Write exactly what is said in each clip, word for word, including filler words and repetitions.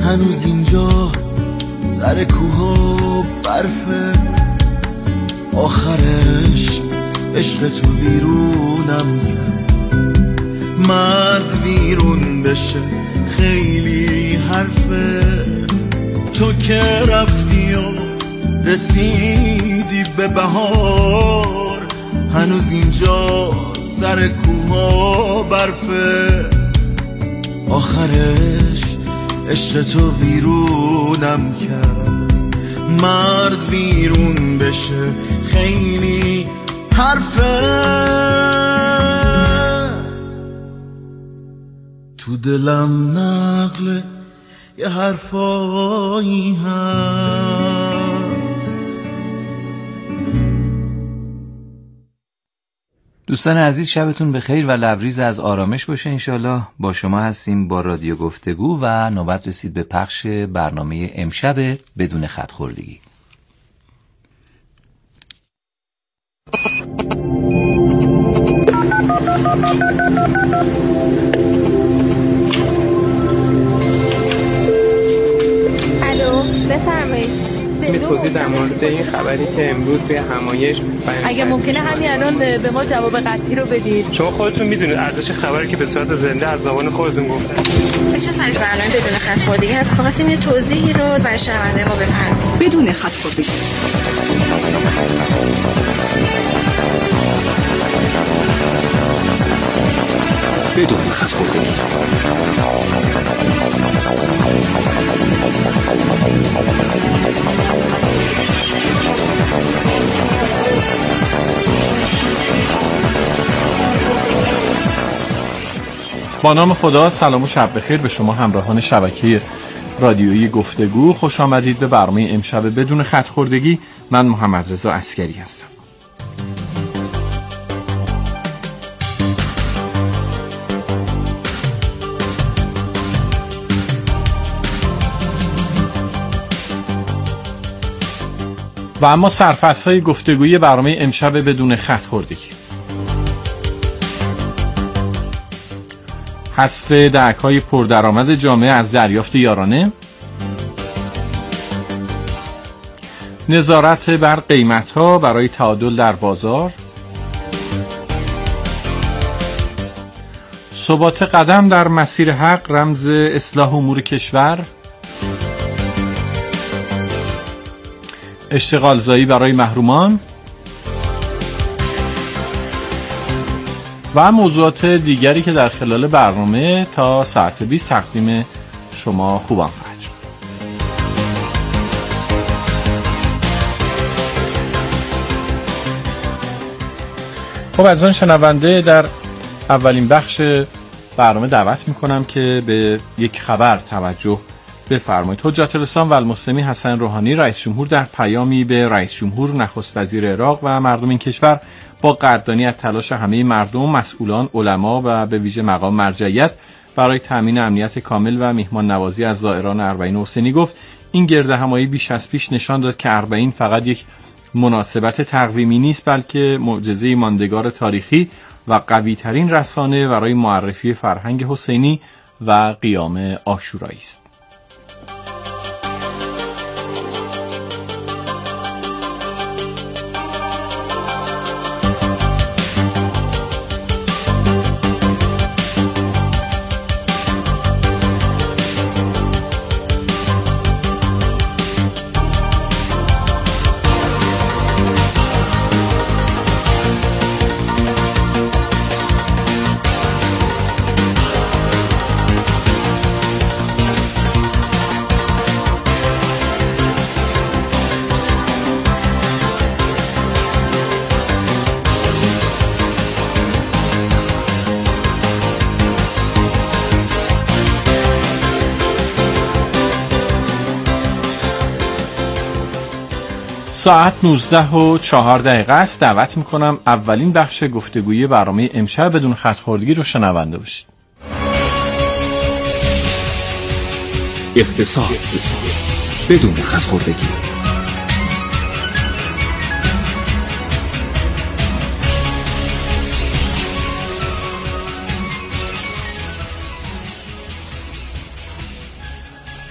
هنوز اینجا سر کوه و برفه، آخرش عشق تو ویرونم کرد. مرد ویرون بشه خیلی حرفه، تو که رفتی و رسیدی به بهار، هنوز اینجا سر کوه و برفه، آخرش عشق تو ویرونم کرد. مرد ویرون بشه خیلی حرفه، تو دلم نقل یه حرفایی هست. دوستان عزیز شبتون بخیر و لبریز از آرامش باشه انشالله. با شما هستیم با رادیو گفتگو و نوبت رسید به پخش برنامه امشب بدون خط خوردگی. الو بفرمایید. می توضیح در مورد این خبری که امروز توی همایش اگه ممکنه همین الان به ما جواب قطعی رو بدید، چون خودتون میدونید ارزش خبری که به صورت زنده از زبان خودتون گفتن. چه سایز برنامه بدون خط خوردگی هست؟ خواستیم یه توضیحی رو برای شنونده ما بفرمایید. بدون خط خوردگی. بدون خط خوردگی. با نام خدا، سلام و شب بخیر به شما همراهان شبکه رادیویی گفتگو. خوش آمدید به برنامه امشب بدون خط خوردگی. من محمد رضا عسکری هستم. و اما سرفصل‌های گفتگویی برنامه امشب بدون خط خوردگی: حذف دهک‌های پردرآمد جامعه از دریافت یارانه، نظارت بر قیمت‌ها برای تعادل در بازار، ثبات قدم در مسیر حق رمز اصلاح امور کشور، اشتغالزایی برای محرومان و موضوعات دیگری که در خلال برنامه تا ساعت بیست تقدیم شما خوبم خواهد شد. خب از آن شنونده در اولین بخش برنامه دعوت میکنم که به یک خبر توجه بفرمایید. حجت الاسلام و المسلمین حسن روحانی رئیس جمهور در پیامی به رئیس جمهور، نخست وزیر عراق و مردم این کشور با قدردانی از تلاش همه مردم، مسئولان، علما و به ویژه مقام مرجعیت برای تامین امنیت کامل و میهمان نوازی از زائران اربعین حسینی گفت این گرد همایی بیش از پیش نشان داد که اربعین فقط یک مناسبت تقویمی نیست، بلکه معجزه ماندگار تاریخی و قوی ترین رسانه برای معرفی فرهنگ حسینی و قیام عاشورایی است. ساعت نوزده و چهار دقیقه است. دعوت میکنم اولین بخش گفتگویی برنامه امشب بدون خط خوردگی رو شنونده باشید. اقتصاد بدون خط خوردگی.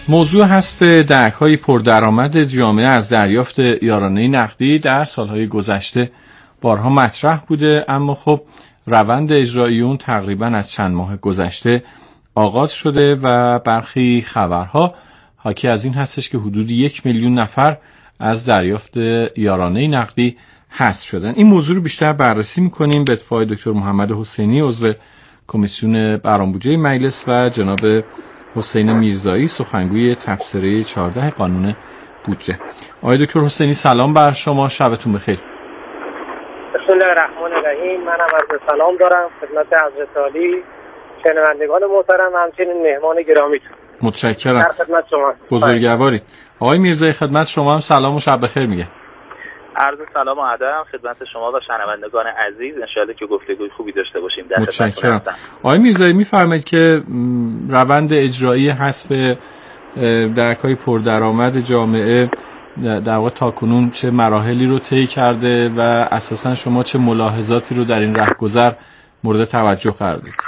موضوع حذف دهک‌های پردرآمد جامعه از دریافت یارانه نقدی در سالهای گذشته بارها مطرح بوده، اما خب روند اجرایی اون تقریبا از چند ماه گذشته آغاز شده و برخی خبرها حاکی از این هستش که حدود یک میلیون نفر از دریافت یارانه نقدی حذف شدن. این موضوع رو بیشتر بررسی می‌کنیم به اتفاق دکتر محمد حسینی عضو کمیسیون برآمدبودجه مجلس و جناب حسین میرزایی سخنگوی تبصره چهارده قانون بودجه. آقای دکتر حسینی سلام بر شما، شبتون بخیر. بسم الله الرحمن الرحیم. منم عرض سلام دارم خدمت حضرت عالی، شنوندگان محترم و همچنین مهمان گرامیتون. متشکرم. در خدمت شما. بزرگوارید. آقای میرزایی خدمت شما هم سلام و شب بخیر میگه. عرض سلام و ادب خدمت شما و شنوندگان عزیز، ان شاءالله که گفتگوی خوبی داشته باشیم. در متشکرم. آقای میرزایی میفرمایید که روند اجرایی حذف دهک‌های پردرآمد جامعه در واقع تاکنون چه مراحلی رو طی کرده و اساساً شما چه ملاحظاتی رو در این رهگذر مورد توجه قرار دادید؟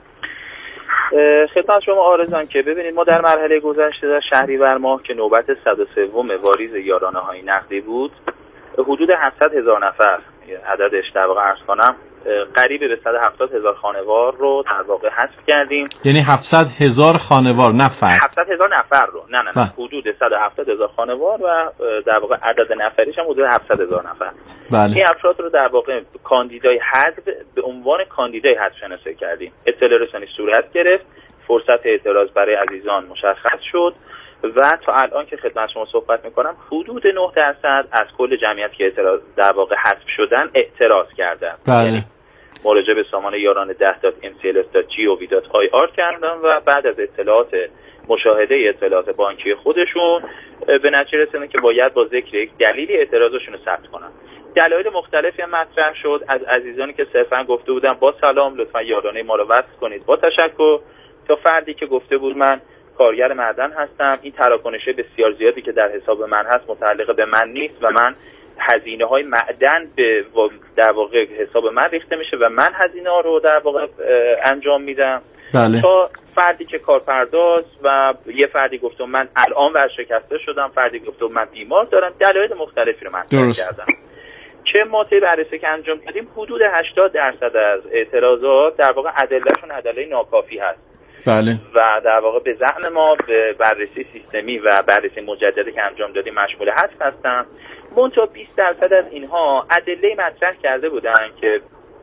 خدمت شما عارضان که ببینید ما در مرحله گذشته در شهریور ماه که نوبت صد و سه واریز یارانه‌های نقدی بود، حدود هفتصد هزار نفر، عددش در واقع عرض کنم قریب به صد و هفتاد هزار خانوار رو در واقع حذف کردیم. یعنی هفتصد هزار خانوار نفر؟ هفتصد هزار نفر رو نه نه نه حدود صد و هفتاد هزار خانوار و در واقع عدد نفریش هم حدود هفتصد هزار نفر. بله. این افراد رو در واقع کاندیدای حذف به عنوان کاندیدای حذف شناسایی کردیم. اطلاع رسانی صورت گرفت، فرصت اعتراض برای عزیزان مشخص شد و تا الان که خدمت شما صحبت میکنم حدود نه درصد از کل جمعیت که اعتراض در واقع حذف شدن اعتراض کردن. بله. یعنی مراجعه به سامان یارانه ده دات ام سی ال اس دات جی او وی دات آی آر کردن و بعد از اطلاعات مشاهده اطلاعات بانکی خودشون به نتیجه رسیدن که باید با ذکر یک دلیلی اعتراضشون رو ثبت کنن. دلایل مختلفی هم مطرح شد از عزیزانی که صرفا گفته بودن با سلام لطفا یارانه ما رو وصل کنید با تشکر، تا فردی که گفته بود من کارگر معدن هستم، این تراکنش بسیار زیادی که در حساب من هست متعلق به من نیست و من هزینه های معدن به در واقع حساب من ریخته میشه و من هزینه ها رو در واقع انجام میدم. بله. تا فردی که کارپرداز و یه فردی گفته من الان ورشکسته شدم، فردی گفته من بیمار دارم، دلایل مختلفی رو مطرح کردم که ما طی بررسی که انجام دادیم حدود هشتاد درصد از اعتراضات در واقع ادلهشون ادله ناکافی هست. بله. و در واقع به زعم ما به بررسی سیستمی و بررسی مجددی که انجام دادیم مشمول حذف هستن. منتها بیست درصد از اینها ادله مطرح کرده بودن که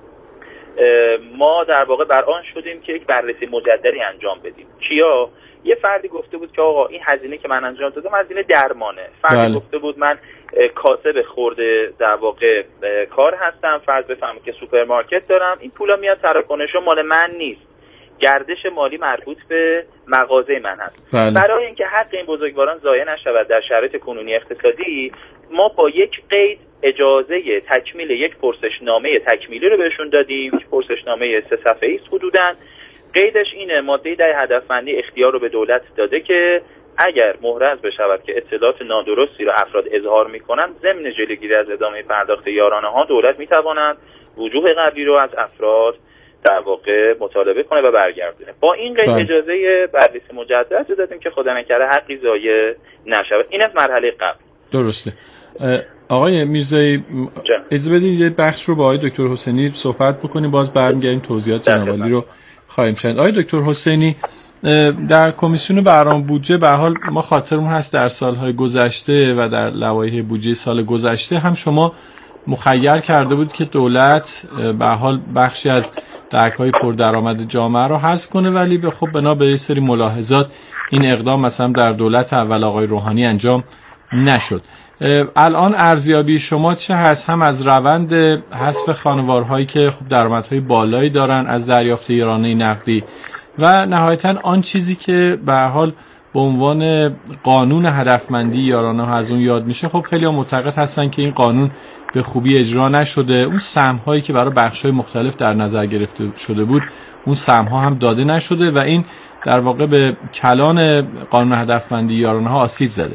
ما در واقع بر آن شدیم که یک بررسی مجددی انجام بدیم. کیا؟ یه فردی گفته بود که آقا این هزینه که من انجام دادم هزینه درمانه. فردی بله. گفته بود من کاسب خورده در واقع کار هستم. فرض بفهمید که سوپرمارکت دارم، این پولا میاد تراکنش مال من نیست، گردش مالی مربوط به مغازه من هست. بله. برای اینکه حق این بزرگواران ضایع نشود در شرایط کنونی اقتصادی، ما با یک قید اجازه تکمیل یک پرسشنامه تکمیلی رو بهشون دادیم. یک پرسشنامه سه صفحه‌ای است حدوداً. قیدش اینه ماده ده هدفمندی اختیار رو به دولت داده که اگر محرز بشود که اطلاعات نادرستی رو افراد اظهار میکنند، ضمن جلوگیری از ادامه پرداخت یارانه ها دولت میتواند وجوه قبلی رو از افراد در واقع مطالبه کنه و برگردونه. با این قید اجازه بررسی مجدد رو دادیم که خدا نکرده حقی ضایع نشود. این از مرحله قبل. درسته. آقای میرزایی اجازه بدید یه بخش رو با آقای دکتر حسینی صحبت بکنیم، باز برمیگردیم توضیحات جناب عالی رو خواهیم شنید. آقای دکتر حسینی، در کمیسیون برنامه بودجه به حال ما خاطرمون هست در سالهای گذشته و در لوایح بودجه سال گذشته هم شما مخیر کرده بود که دولت به حال بخشی از دهک‌های پردرآمد جامعه رو حذف کنه، ولی به خب بنا به یه سری ملاحظات این اقدام مثلا در دولت اول آقای روحانی انجام نشد. الان ارزیابی شما چه هست، هم از روند حذف خانوارهایی که خب درآمدهای بالایی دارن از دریافت یارانه نقدی و نهایتاً آن چیزی که به هر حال به عنوان قانون هدفمندی یارانه ها از اون یاد میشه؟ خب خیلی ها معتقد هستن که این قانون به خوبی اجرا نشده، اون سهم هایی که برای بخش های مختلف در نظر گرفته شده بود اون سهم ها هم داده نشده و این در واقع به کلان قانون هدفمندی یارانه ها آسیب زده.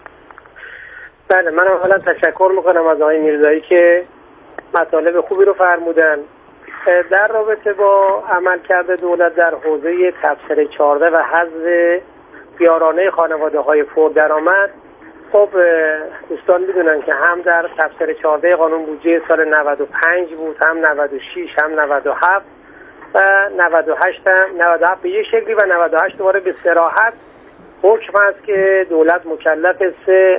بله، من اولا تشکر میکنم از آقای میرزایی که مطالب خوبی رو فرمودن. در رابطه با عملکرد دولت در حوزه تبصره چهارده و حذف یارانه خانواده های پردرآمد، خب دوستان میدونن که هم در تفسیر چهارده قانون بودجه سال نود و پنج بود، هم نود و شش، هم نود و هفت و نود و هشت هم نود و هفت به یک شکلی و نود و هشت دوباره به صراحت حکم هست که دولت مکلف سه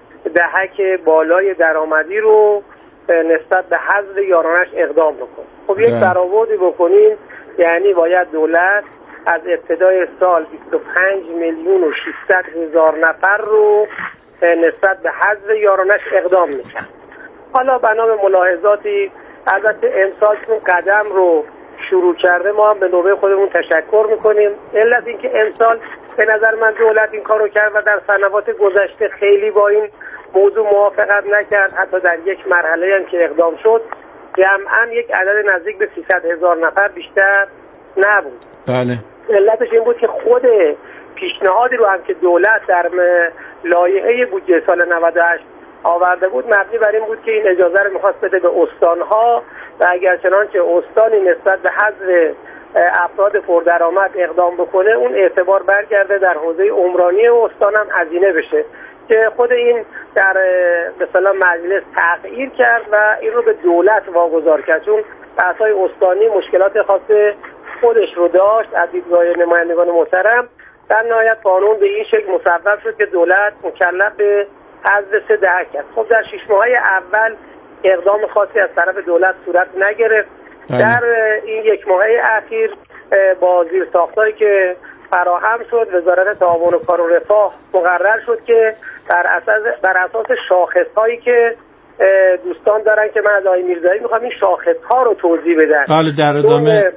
دهک بالای درآمدی رو نسبت به حذف یارانش اقدام بکنه. خب یک برآوردی بکنیم، یعنی باید دولت از ابتدای سال بیست و پنج میلیون و ششصد هزار نفر رو نسبت به حذف یارانش اقدام میکنه. حالا بنا به ملاحظاتی البته امسال چون قدم رو شروع کرده ما هم به نوبه خودمون تشکر میکنیم. علت این که امسال به نظر من دولت این کارو کرد و در سنوات گذشته خیلی با این موضوع موافقت نکرد، حتی در یک مرحله هم که اقدام شد جمعاً یک عدد نزدیک به سیصد هزار نفر بیشتر نبود. بله. علتش این بود که خود پیشنهادی رو هم که دولت در لایحه بودجه سال نود و هشت آورده بود مبنی بر این بود که این اجازه رو می‌خواست بده به استان‌ها و اگر چنانچه استانی نسبت به حذف افراد پردرآمد اقدام بکنه اون اعتبار برگرده در حوزه عمرانی استان هم هزینه بشه، که خود این در مثلا مجلس تغییر کرد و این رو به دولت واگذار کرد، چون بحث‌های استانی مشکلات خاص خودش رو داشت. از دیدگاه نمایندگان محترم در نهایت قانون به این شکل مصوب شد که دولت مکلف به حذف سه دهک کرد. خب در شش ماهه اول اقدام خاصی از طرف دولت صورت نگرفت. در این یک ماهه اخیر با زیرساختایی که فراهم شد وزارت تعاون و کار و رفاه مقرر شد که بر اساس بر اساس شاخص‌هایی که دوستان دارن که من از آقای میرزایی میخوام این شاخص‌ها رو توضیح بدم. بله در ادامه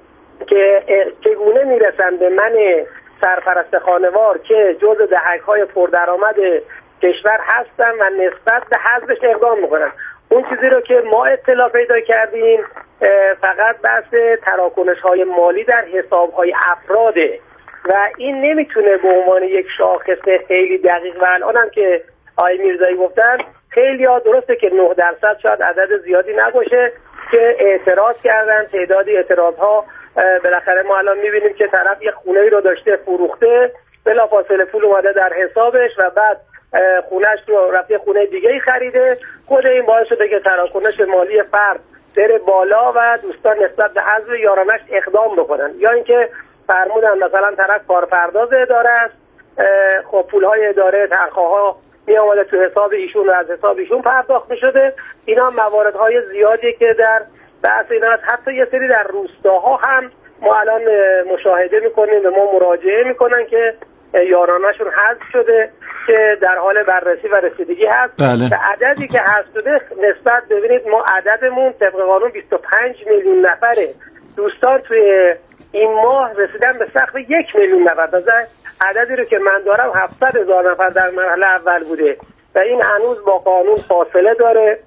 که چگونه میرسن به من سرپرست خانوار که جزء دهک‌های پردرآمد کشور هستن و نسبت به حذفش اقدام میکنن. اون چیزی رو که ما اطلاع پیدا کردیم فقط بحث تراکنش‌های مالی در حساب‌های افراده و این نمیتونه به عنوان یک شاخص خیلی دقیق و الان هم که آقای میرزایی گفتن خیلی ها درسته که نه درصد شاید عدد زیادی نباشه که اعتراض کردن. تعدادی اعتراض‌ها بالاخره ما الان میبینیم که طرف یه خونه‌ای رو داشته فروخته، بلافاصله پول اومده در حسابش و بعد خونه‌اش رو رفته خونه دیگه‌ای خریده. خود این باعث شده که تراکنش مالی فرد بره بالا و دوستان نسبت به حذف یارانش اقدام بکنن، یا اینکه فرمودن مثلا طرف کارپرداز اداره است، خب پول‌های اداره تنخواه‌ها می اومده تو حساب ایشون و از حساب ایشون پرداخت می‌شده. اینا مواردهای زیادی که در بحث اینا هست. حتی یه سری در روستاها هم ما الان مشاهده می‌کنیم و ما مراجعه می‌کنن که یارانه‌شون حذف شده که در حال بررسی و رسیدگی هست. بله. به عددی که حذف شده نسبت ببینید ما عددمون طبق قانون بیست و پنج میلیون نفره. دوستان توی این ماه رسیدن به سقف یک میلیون نفر. تازه عددی رو که من دارم هفتصد هزار نفر در مرحله اول بوده و این هنوز با قانون فاصله داره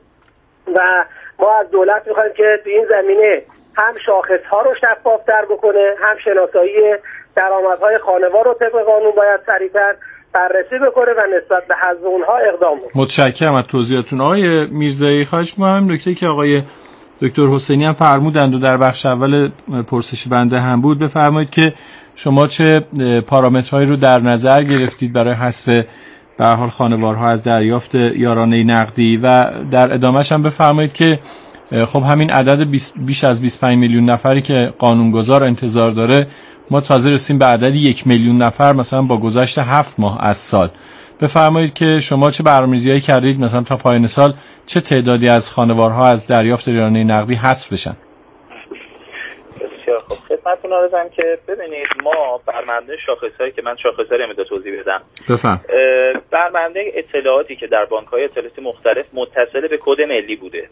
و ما از دولت میخوایم که تو این زمینه هم شاخص‌ها رو شفاف‌تر بکنه، هم شناسایی درآمدهای خانوار رو طبق قانون باید سریع‌تر بررسی بکنه و نسبت به حذف اونها اقدام بکنه. متشکرم از توضیحاتون آقای میرزایی. خواهش می‌کنم نکته که آقای دکتر حسینی هم فرمودند و در بخش اول پرسش بنده هم بود بفرمایید که شما چه پارامترهایی رو در نظر گرفتید برای حذف به هر حال خانوارها از دریافت یارانه نقدی و در ادامهش هم بفرمایید که خب همین عدد بیش از بیست و پنج میلیون نفری که قانونگذار انتظار داره ما تازه رسیم به عدد یک میلیون نفر مثلا با گذشت هفت ماه از سال. بفرمایید که شما چه برنامه‌ریزی‌هایی کردید مثلا تا پایان سال چه تعدادی از خانوارها از دریافت یارانه نقدی حذف بشن؟ بسیار خوب، خدمتتون عرضم که ببینید ما برمنده شاخص‌هایی که من شاخص‌ها رو توضیح بدم. بفهم. برمنده اطلاعاتی که در بانک‌های اطلاعاتی مختلف متصل به کد ملی بوده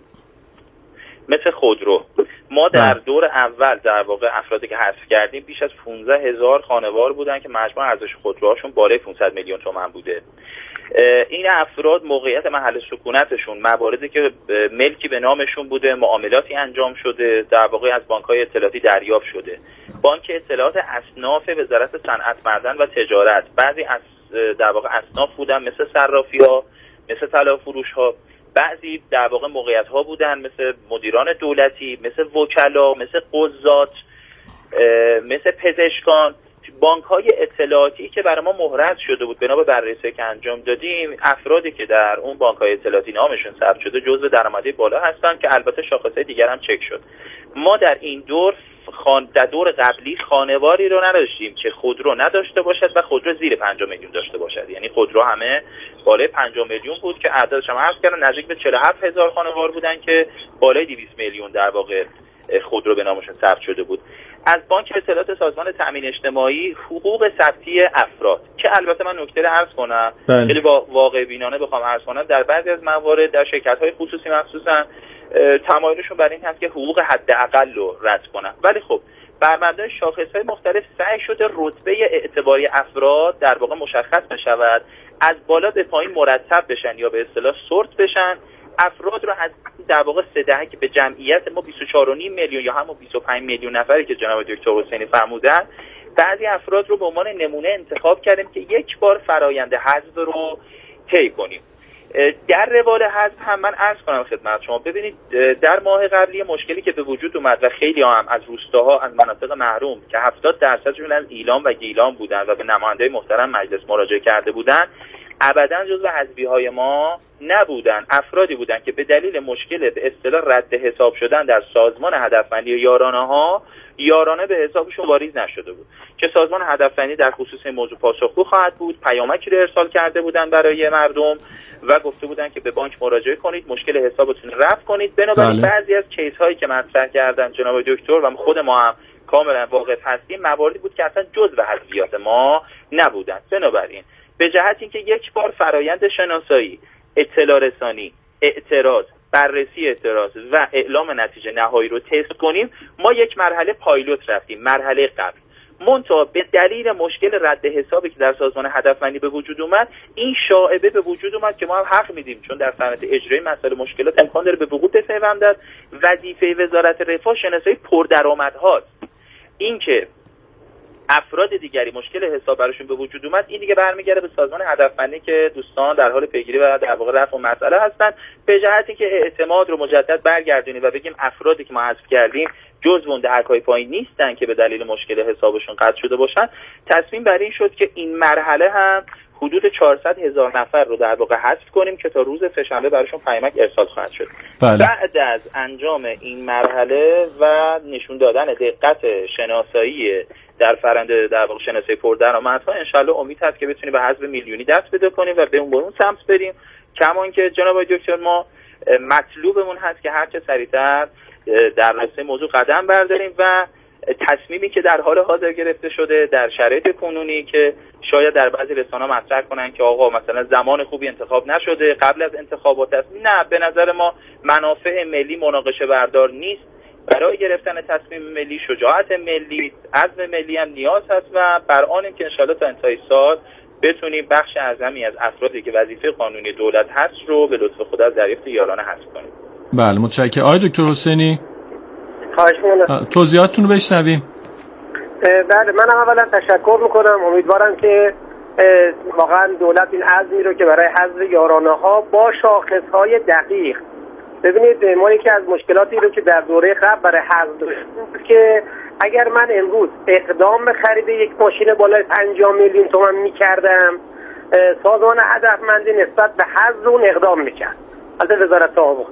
مثل خودرو. ما در دور اول در واقع افرادی که حذف کردیم بیش از پانزده هزار خانوار بودن که مجموع ارزش خودروهاشون بالای پانصد میلیون تومان بوده. این افراد موقعیت محل سکونتشون، مواردی که ملکی به نامشون بوده، معاملاتی انجام شده در واقع از بانک‌های اطلاعاتی دریافت شده. بانک اطلاعات اصناف وزارت صنعت، معدن و تجارت، بعضی از در واقع اصناف بودن مثل صرافی‌ها، مثل طلافروش‌ها، بعضی در واقع موقعیت‌ها بودن مثل مدیران دولتی، مثل وکلا، مثل قضات، مثل پزشکان. بانک‌های اطلاعاتی که برای ما مهرز شده بود بنا به بررسی که انجام دادیم، افرادی که در اون بانک‌های اطلاعاتی نامشون ثبت شده جزو درآمدی بالا هستن که البته شاخص‌های دیگر هم چک شد. ما در این دور خان... در دور قبلی خانواری رو نداشتیم که خودرو نداشته باشد و خودرو زیر پنجاه میلیون داشته باشد. یعنی خودرو همه بالای پنجاه میلیون بود که عددش هم عرض کردم نزدیک به چهل و هفت هزار خانوار بودن که بالای دویست میلیون در واقع خودرو به نامشون ثبت شده بود. از بانک اطلاعات سازمان تامین اجتماعی حقوق ثبتی افراد که البته من نکته رو عرض کنم خیلی واقع بینانه بخوام عرض کنم، در بعضی از موارد در شرکت‌های خصوصی مخصوصا تمایلشون برای این هست که حقوق حداقل رو رد کنن، ولی خب بر مبنای شاخص‌های مختلف سعی شده رتبه اعتباری افراد در واقع مشخص بشود، از بالا به پایین مرتب بشن یا به اصطلاح سورت بشن. افراد رو از در واقع سه دهه که به جمعیت ما بیست و چهار و نیم میلیون یا همون بیست و پنج میلیون نفری که جناب دکتر حسینی فرمودن، بعضی افراد رو به عنوان نمونه انتخاب کردیم که یک بار فرآیند حذف رو طی کنیم. در روال حذف هم من عرض کنم خدمت شما، ببینید در ماه قبلی مشکلی که به وجود اومد و خیلی هم از روستاها از مناطق محروم که هفتاد درصدشون از ایلام و گیلان بودن و به نماینده محترم مجلس مراجعه کرده بودن، ابداً جزو حذفی‌های ما نبودن. افرادی بودن که به دلیل مشکل به اصطلاح رد حساب شدن در سازمان هدفمندی و یارانه‌ها یارانه به حسابشون واریز نشده بود که سازمان هدفمندی در خصوص این موضوع پاسخگو خواهد بود. پیامکی رو ارسال کرده بودن برای مردم و گفته بودن که به بانک مراجعه کنید، مشکل حسابتون رفع کنید. بنابراین بعضی از کیس هایی که مطرح کردن جناب دکتر و خود ما هم کاملا واقف هستیم، مواردی بود که اصلا جزء حذفیات ما نبودن. بنابراین به جهت اینکه یک بار فرایند شناسایی، اطلاع رسانی، اعتراض، بررسی اعتراض و اعلام نتیجه نهایی رو تست کنیم، ما یک مرحله پایلوت رفتیم، مرحله قبل. منتها به دلیل مشکل رد حسابی که در سازمان هدفمندی به وجود اومد، این شائبه به وجود اومد که ما هم حق میدیم، چون در صنعت اجرایی مسائل مشکلات امکان داره به وقوع بپیوندد. وظیفه وزارت رفاه شناسایی پردرآمدهاست. این که افراد دیگری مشکل حساب براشون به وجود اومد، این دیگه برمیگرده به سازمان هدفمندی که دوستان در حال پیگیری و در واقع رفع مسئله هستن. به جهتی که اعتماد رو مجدد برگردونیم و بگیم افرادی که ما حذف کردیم جزو اون دهک‌های پایین نیستن که به دلیل مشکل حسابشون قطع شده باشن، تصمیم بر این شد که این مرحله هم حدود چهارصد هزار نفر رو در واقع حذف کنیم که تا روز سه‌شنبه براشون پیامک ارسال خواهد شد. بله. بعد از انجام این مرحله و نشون دادن دقت شناسایی در فرآیند در واقع شناسایی پردرآمدها، انشالله امید هست که بتونیم به حذف میلیونی دست پیدا کنیم و به اون برون سمت بریم. کمان که جناب دکتر ما مطلوبمون هست که هر چه سریعتر در راسته موضوع قدم برداریم و تصمیمی که در حال حاضر گرفته شده در شرایط کنونی که شاید در بعضی رسانه‌ها مطرح کنن که آقا مثلا زمان خوبی انتخاب نشده، قبل از انتخابات است، نه، به نظر ما منافع ملی مناقشه بردار نیست. برای گرفتن تصمیم ملی شجاعت ملی، عزم ملی هم نیاز هست و بر آنیم که انشالله تا انتهای سال بتونیم بخش اعظمی از افرادی که وظیفه قانونی دولت هست رو به لطف خدا از دریافت یارانه حذف کنیم. بله، متشکرم. آقای دکتر حسینی، خواهش می‌کنم توضیحاتتون رو بشنویم. بله، من اولا تشکر میکنم. امیدوارم که واقعا دولت این عزمی رو که برای حذف یارانه ها با شاخص های دقیق، ببینید ما یکی از مشکلاتی رو که در دوره قبل برای حذف داشتیم که اگر من امروز اقدام به خرید یک ماشین بالای پنجاه میلیون تومان میکردم، سازمان هدفمندی نسبت به حذف اون اقدام میکرد، البته وزارت تعاون،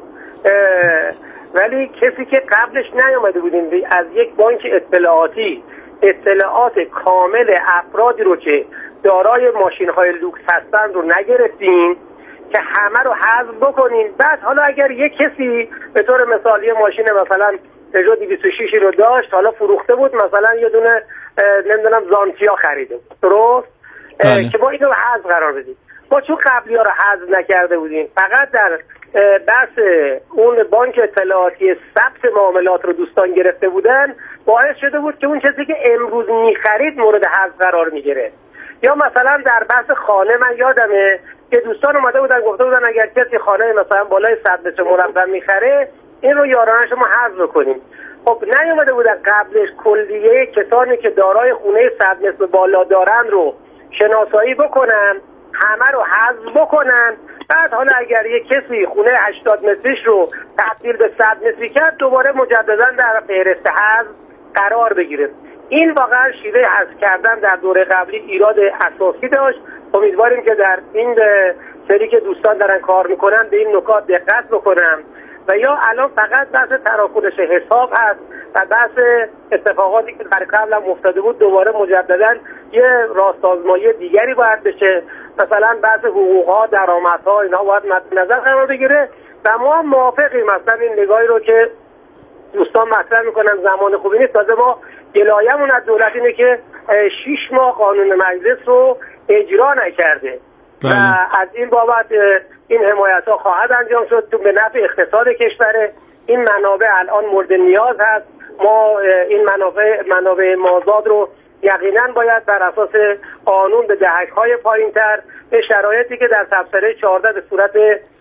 ولی کسی که قبلش نیامده بودیم از یک بانک اطلاعاتی اطلاعات کامل افرادی رو که دارای ماشین‌های لوکس هستن رو نگرفتیم که همه رو حذف بکنیم. بعد حالا اگر یک کسی به طور مثال یه ماشین مثلا پژو دویست و شش رو داشت، حالا فروخته بود، مثلا یه دونه نمیدونم زانتیا خریده بود، درست؟ که ما اینو حذف قرار بدیم. ما چون قبلی‌ها رو حذف نکرده بودیم، فقط در بحث اون بانک اطلاعاتی ثبت معاملات رو دوستان گرفته بودن، باعث شده بود که اون کسی که امروز می‌خرید مورد حذف قرار می‌گرفت. یا مثلا در بحث خانه من یادمه که دوستان اومده بودن گفته بودن اگر کسی خانه مثلا بالای صد متر مربع می‌خره، این رو یارانه‌اش ما حذف کنیم. خب نیومده بودن قبلش کلیه کسانی که دارای خونه صد متر بالا دارن رو شناسایی بکنن، همه رو حذف بکنن. بعد حالا اگر یک کسی خونه هشتاد متریش رو تبدیل به صد متری کرد، دوباره مجددا در فهرست حذف قرار بگیره. این واقعا شیوه حذف کردن در دوره قبلی ایراد اساسی داشت. امیدواریم که در این سری که دوستان دارن کار میکنن به این نکات دقت بکنن و یا الان فقط بحث تراکنش حساب هست و بحث اتفاقاتی که در قبل هم افتاده بود دوباره مجددا یه راستازمایی دیگری باید بشه، مثلا بحث حقوق‌ها، درآمدها، اینا باید مد نظر قرار بگیره و ما موافقیم. مثلا این نگاهی رو که دوستان مطرح میکنن زمان خوبی نیست. تازه ما گلایمون از دولت اینه که شش ماه قانون مجلس رو اجرا نکرده بله. و از این بابت این حمایت ها خواهد انجام شد تو به نفع اقتصاد کشور. این منابع الان مورد نیاز هست. ما این منابع منابع مازاد رو یقینا باید بر اساس قانون به دهک های پایین تر به شرایطی که در تبصره چهارده به صورت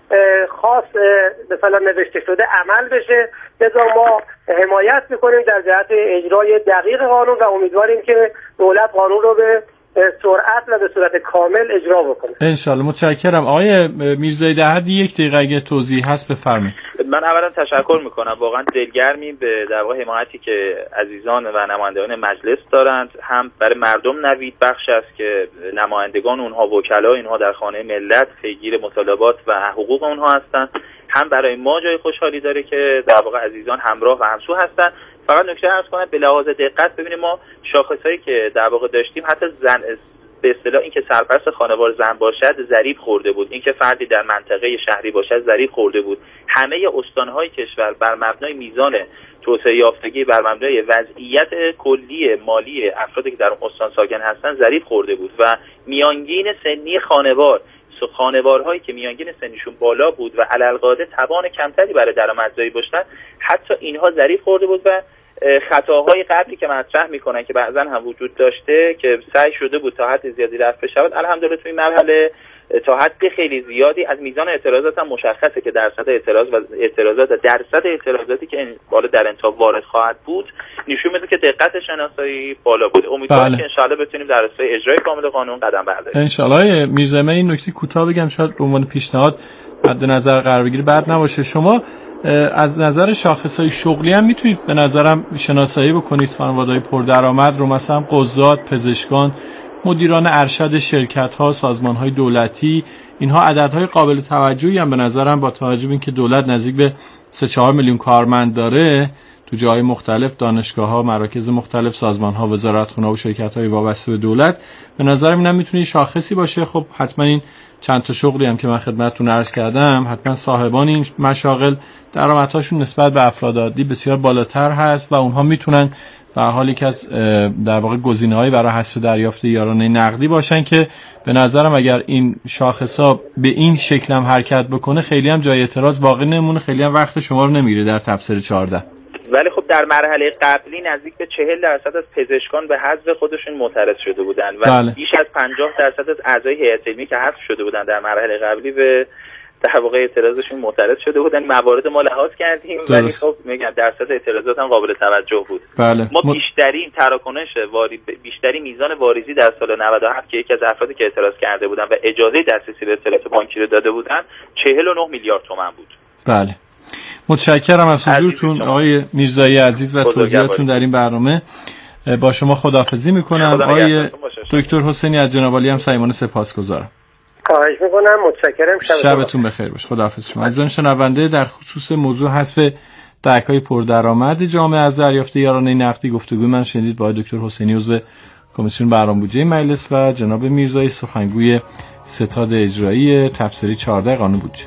خاص مثلا نوشته شده عمل بشه. لذا ما حمایت میکنیم در جهت اجرای دقیق قانون و امیدواریم که دولت قانون رو به سرعت و به صورت کامل اجرا بکنه. انشالله. متشکرم. آقای میرزایی در حد یک دقیقه اگه توضیح هست بفرمایید. من اولا تشکر میکنم، واقعا دلگرمیم به در واقع حمایتی که عزیزان و نمایندگان مجلس دارند. هم برای مردم نوید بخش است که نمایندگان اونها، وکلا اینها در خانه ملت پیگیر مطالبات و حقوق اونها هستند، هم برای ما جای خوشحالی داره که در واقع عزیزان همراه و همسو هستند. فقط نکته عرض کنم به لحاظ دقت ببینیم ما شاخصایی که در واقع داشتیم، حتی زن به اصطلاح این که سرپرست خانوار زن باشد ضریب خورده بود، این که فردی در منطقه شهری باشد ضریب خورده بود. همه استانهای کشور بر مبنای میزان توسعه یافتگی، بر مبنای وضعیت کلی مالی افرادی که در اون استان ساکن هستن ضریب خورده بود و میانگین سنی خانوار خانوارهایی که میانگین سنیشون بالا بود و علالقاده توان کمتری برای درآمدزایی داشتن، حتی اینها ضریب خورده بود و خطاهای قبلی که مطرح میکنن که بعضا هم وجود داشته که سعی شده بود تا حد زیادی رفع بشود، الحمدلله تو این مرحله تا حد خیلی زیادی از میزان اعتراضات هم مشخصه که درصد اعتراض و اعتراضات درصد اعتراضاتی که بالا در انتاب وارد خواهد بود نشون میده که دقت شناسایی بالا بود. امیدوارم بله. که انشالله بتونیم در راستای اجرای کامل قانون قدم برداریم. انشالله. میرزا من این نکته کوتاه بگم شاید به عنوان پیشنهاد مد نظر قرار بگیره بعد نباشه. شما از نظر شاخصهای شغلی هم میتونید به نظرم شناسایی بکنید خانواده‌های پردرآمد رو، مثلا قضات، پزشکان، مدیران ارشد شرکت‌ها، سازمان‌های دولتی. اینها عددهای قابل توجهی هم به نظرم با توجه به اینکه دولت نزدیک به سه چهار میلیون کارمند داره تو جاهای مختلف، دانشگاه‌ها، مراکز مختلف، سازمان‌ها، وزارتخونه‌ها و شرکت‌های وابسته به دولت، به نظرم اینم میتونه شاخصی باشه. خب حتما این چند تا شغلی هم که من خدمتتون عرض کردم، حتما صاحبان این مشاغل درآمدهاشون نسبت به افراد عادی بسیار بالاتر هست و اونها میتونن به حالی که از در واقع گزینه‌هایی برای حذف دریافت یارانه نقدی باشن که به نظرم اگر این شاخصا به این شکل هم حرکت بکنه خیلی هم جای اعتراض باقی نمونه، خیلی هم وقت شما رو نمیره در تبصره چهارده. ولی خب در مرحله قبلی نزدیک به چهل درصد از پزشکان به حذف خودشون معترض شده بودن و بله. بیش از پنجاه درصد از اعضای هیئت علمی که حذف شده بودن در مرحله قبلی به در واقع اعتراضشون معترض شده بودن. موارد ما لحاظ کردیم درست. ولی خب میگم درصد اعتراضات هم قابل توجه بود. بله. ما م... بیشترین تراکنش واری... بیشتری میزان واریزی در سال نود و هفت که یکی از افرادی که اعتراض کرده بودن و اجازه دسترسی به اطلاعات بانکی رو داده بودن چهل و نه میلیارد تومان بود. بله. متشکرم از حضورتون آقای میرزایی عزیز و توضیحاتتون در این برنامه. با شما خداحافظی میکنم. آقای دکتر حسینی از جناب عالی هم صمیمانه سپاسگزارم. خواهش میکنم. متشکرم. شبتون بخیر باشه. خداحافظ شما. عزیزان شنونده، در خصوص موضوع حذف دهک‌های پردرآمد جامعه از دریافت یارانه نقدی گفتگوی من شنیدید با دکتر حسینی عضو کمیسیون برنامه‌بودجه مجلس و جناب میرزایی سخنگوی ستاد اجرایی تبصره چهارده قانون بودجه.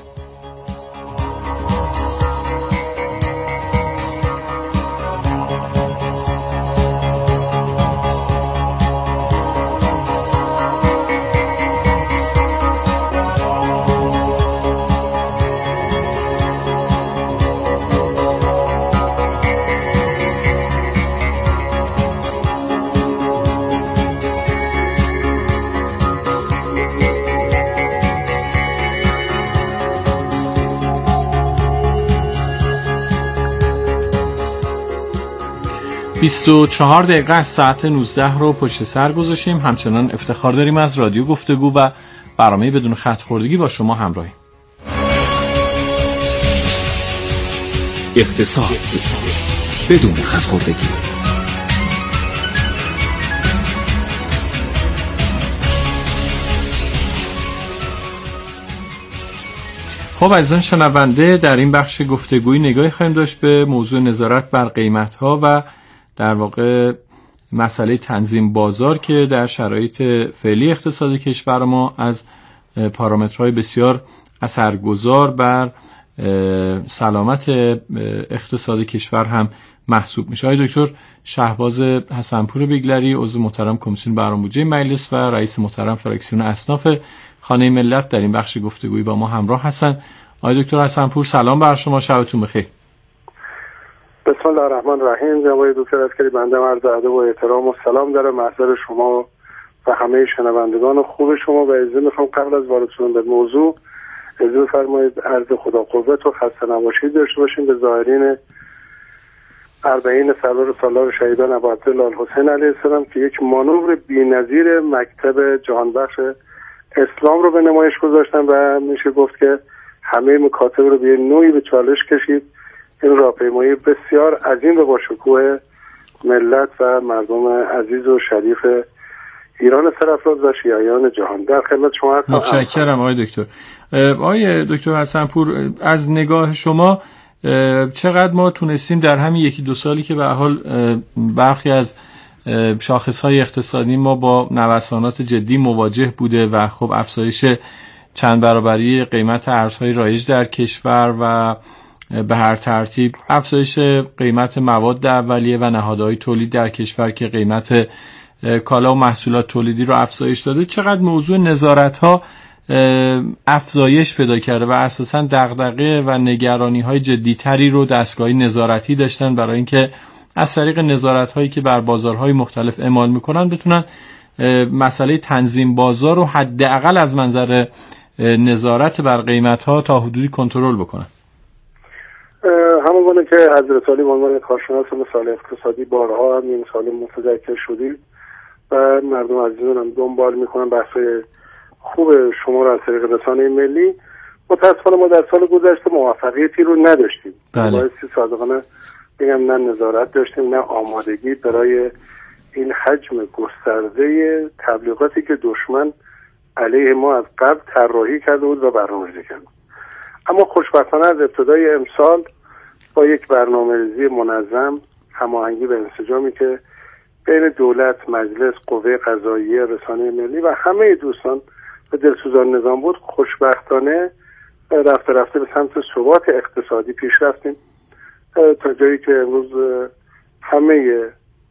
بیست و چهار دقیقه از ساعت نوزده رو پشت سر گذاشتیم. همچنان افتخار داریم از رادیو گفتگو و برنامه بدون خط خوردگی با شما همراهیم. اقتصاد بدون خط خوردگی. خب عزیزان شنونده، در این بخش گفتگوی نگاهی خواهیم داشت به موضوع نظارت بر قیمت‌ها و در واقع مسئله تنظیم بازار که در شرایط فعلی اقتصاد کشور ما از پارامترهای بسیار اثرگذار بر سلامت اقتصاد کشور هم محسوب میشه. آقای دکتر شهباز حسنپور بیگلری، عضو محترم کمیسیون برنامه‌ریزی مجلس و رئیس محترم فراکسیون اصناف خانه ملت در این بخش گفتگویی با ما همراه هستند. آقای دکتر حسنپور سلام بر شما، شبتون بخیر. بسم الله الرحمن الرحیم. جناب دکتر عسکری، بنده عرض ادب و احترام و سلام دارم محضر شما و همه شنوندگان خوب شما و اجازه میخوام قبل از وارد شدن به موضوع اجازه فرمایید عرض خدا قوت و خسته نباشید داشته باشیم به زائرین اربعین سالار سالار شهیدان ابو عبدالله الحسین علیه السلام که یک مانور بی‌نظیر مکتب جهان بخش اسلام رو به نمایش گذاشتن و میشه گفت که همه مکاتب رو به نوعی به چالش کشید. این راهپیمایی بسیار عظیم و با شکوه ملت و مردم عزیز و شریف ایران سرافراز و شیعیان جهان. در خدمت شما هستم. متشکرم آقای دکتر. آقای دکتر حسنپور، از نگاه شما چقدر ما تونستیم در همین یکی دو سالی که به حال برخی از شاخصهای اقتصادی ما با نوسانات جدی مواجه بوده و خب افزایش چند برابری قیمت ارزهای رایج در کشور و به هر ترتیب افزایش قیمت مواد اولیه و نهادهای تولید در کشور که قیمت کالا و محصولات تولیدی رو افزایش داده، چقدر موضوع نظارت‌ها افزایش پیدا کرده و اساساً دغدغه و نگرانی‌های جدی‌تری رو دستگاه‌های نظارتی داشتن برای اینکه از طریق نظارت‌هایی که بر بازارهای مختلف اعمال می‌کنن بتونن مسئله تنظیم بازار رو حداقل از منظر نظارت بر قیمت‌ها تا حدودی کنترل بکنن. همونگونه که حضرت علی به عنوان کارشناس مسائل اقتصادی بارها هم این سال متذکر شدید و مردم عزیزان هم دنبال میکنن بحث‌های خوب شما رو از طریق رسانه ملی. متاسفانه ما در سال گذشته موفقیتی رو نداشتیم. بایستی صادقانه بگم، نه نظارت داشتیم نه آمادگی برای این حجم گسترده تبلیغاتی که دشمن علیه ما از قبل طراحی کرده بود و برنامه‌ریزی کرد. اما خوشبختانه از ابتدای امسال با یک برنامه‌ریزی منظم، هماهنگی و انسجامی که بین دولت، مجلس، قوه قضاییه، رسانه ملی و همه دوستان به دلسوزان نظام بود، خوشبختانه رفته رفته به سمت ثبات اقتصادی پیش رفتیم تا جایی که امروز همه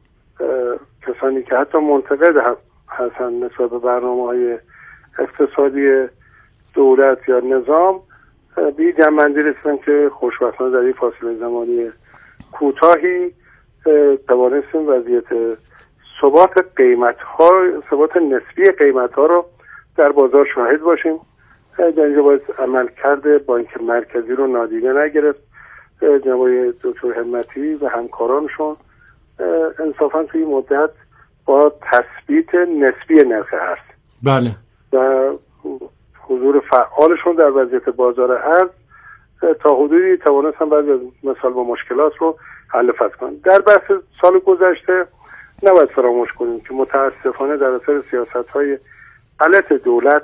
کسانی که حتی منتقد هستن نسبت به برنامه‌های اقتصادی دولت یا نظام به این جنبندی رسیدن که خوشبختانه در این فاصله زمانی کوتاهی توانستیم وضعیت ثبات قیمت‌ها، ثبات نسبی قیمت‌ها رو در بازار شاهد باشیم. در اینجا باید عمل کرده بانک مرکزی رو نادیده نگرفت. جناب دکتر همتی و همکارانشون انصافاً توی این مدت با تثبیت نسبی نرخ ارز بله و حضور فعالشون در وضعیت بازار ارز تا حدودی توانستن بعضی از مسائل و مشکلات رو حل فصل کنن. در بحث سال گذشته نباید فراموش کنیم که متاسفانه در اثر سیاست‌های غلط دولت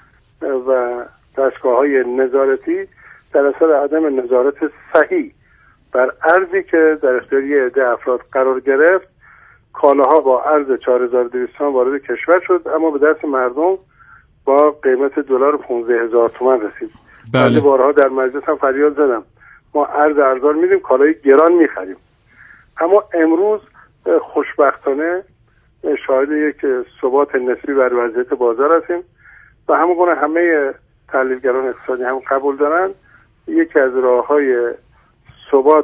و دستگاه‌های نظارتی در اثر عدم نظارت صحیح بر ارزی که در اختیار یه عده افراد قرار گرفت، کالاها با ارز چهار هزار و دویست تومان وارد کشور شد اما به دست مردم با قیمت دلار پانزده هزار تومان رسید. بله. بارها در مجلس هم فریاد زدم ما ارز ارزان میدیم، کالای گران میخریم. اما امروز خوشبختانه شاهد یک ثبات نسبی بر وضعیت بازار هستیم و همونگونه همه تحلیلگران اقتصادی هم قبول دارن یکی از راه‌های ثبات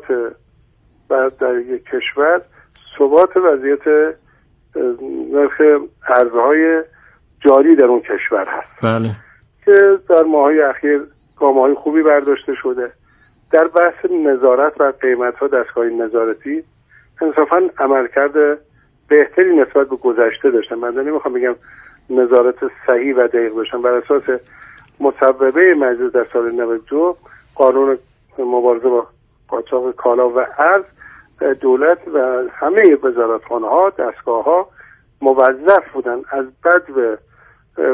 در یک کشور ثبات وضعیت نرخ ارزهای جاری در اون کشور هست. بله. که در ماهای اخیر گام‌های خوبی برداشته شده. در بحث نظارت و قیمت‌ها دستگاه نظارتی انصافاً عملکرد بهتری نسبت به گذشته داشتن. من نمیخوام بگم نظارت صحیح و دقیق داشتن. بر اساس مصوبه مجلس در سال نود و دو قانون مبارزه با قاچاق کالا و ارز، دولت و همه وزارتخانه‌ها، دستگاه‌ها موظف بودن از بدو